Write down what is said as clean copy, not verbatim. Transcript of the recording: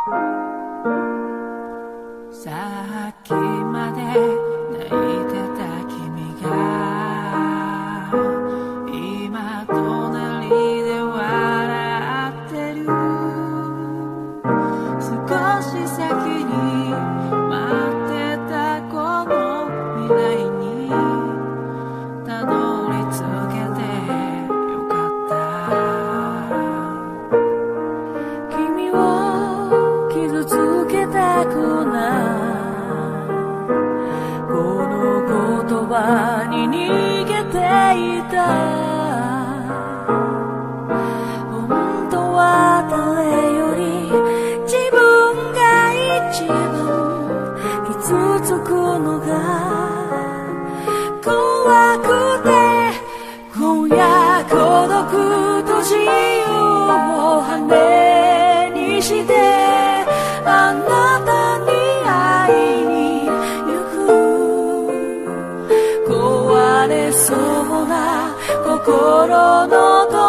さっきまで泣いてた君が今隣で笑ってる。少し先に待ってたこの未来にたどり着けてよかった。君を傷つけたくない言葉に逃げていた。本当は誰より自分が一番傷つくのが怖くて、今夜孤独と自由を羽にしてあなたに会いに壊れそうな心の